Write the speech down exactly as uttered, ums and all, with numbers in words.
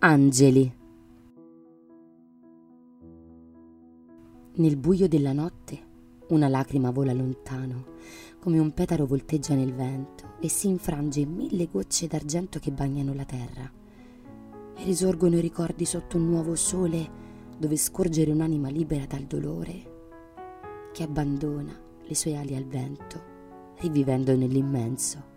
Angeli. Nel buio della notte una lacrima vola lontano, come un petalo volteggia nel vento e si infrange in mille gocce d'argento che bagnano la terra. E risorgono i ricordi sotto un nuovo sole, dove scorgere un'anima libera dal dolore, che abbandona le sue ali al vento, rivivendo nell'immenso